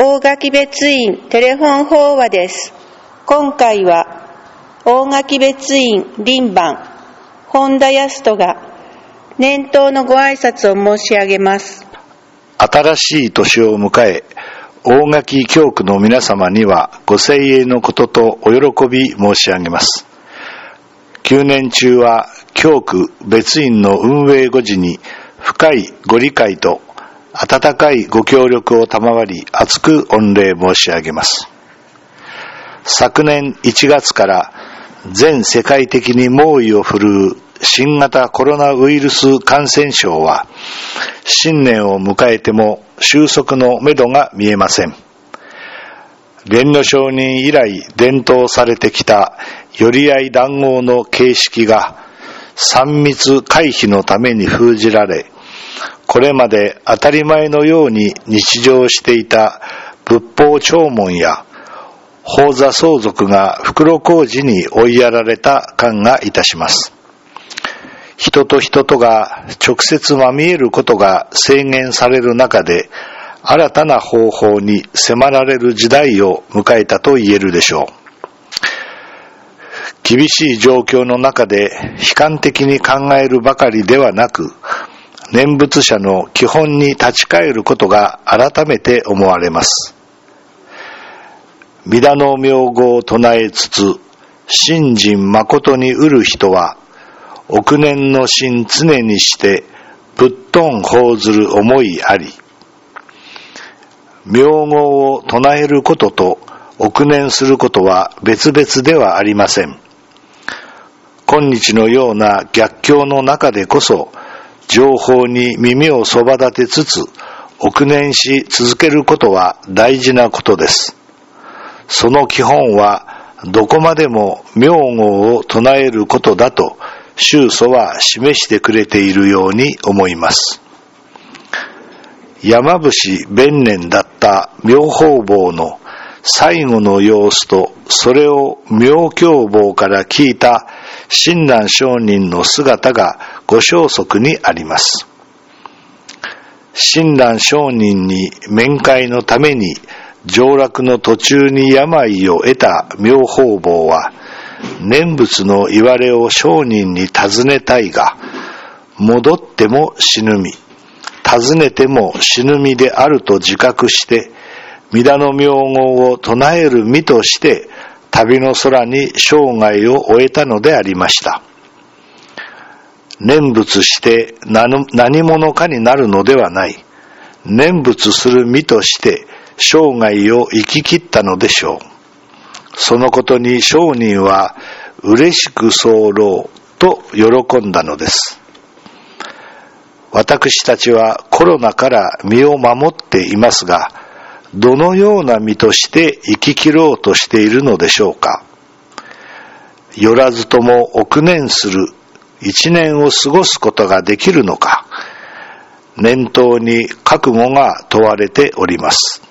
大垣別院テレフォン法話です。今回は大垣別院輪番本田康人が年頭のご挨拶を申し上げます。 新しい年を迎え、大垣教区の皆様にはご声援のこととお喜び申し上げます。9年中は教区別院の運営護持に深いご理解と温かいご協力を賜り、厚く御礼申し上げます。昨年1月から全世界的に猛威を振るう新型コロナウイルス感染症は、新年を迎えても収束のめどが見えません。蓮如上人以来伝統されてきた寄り合い談合の形式が3密回避のために封じられ、これまで当たり前のように日常していた仏法弔問や法座相続が袋小路に追いやられた感がいたします。人と人とが直接まみえることが制限される中で、新たな方法に迫られる時代を迎えたと言えるでしょう。厳しい状況の中で悲観的に考えるばかりではなく、念仏者の基本に立ち返ることが改めて思われます。弥陀の名号を唱えつつ、信心誠に得る人は、億年の心常にしてぶっとん報ずる思いあり。名号を唱えることと億年することは別々ではありません。今日のような逆境の中でこそ、情報に耳をそば立てつつ、憶念し続けることは大事なことです。その基本は、どこまでも名号を唱えることだと、宗祖は示してくれているように思います。山伏弁年だった妙法坊の最後の様子と、それを妙教坊から聞いた親鸞上人の姿がご消息にあります。親鸞上人に面会のために上洛の途中に病を得た妙法坊は、念仏の言われを上人に尋ねたいが、戻っても死ぬ身、尋ねても死ぬ身であると自覚して、弥陀の名号を唱える身として、旅の空に生涯を終えたのでありました。念仏して何者かになるのではない。念仏する身として生涯を生き切ったのでしょう。そのことに上人は嬉しく候と喜んだのです。私たちはコロナから身を守っていますが、どのような身として生き切ろうとしているのでしょうか。よらずとも憶念する一年を過ごすことができるのか、念頭に覚悟が問われております。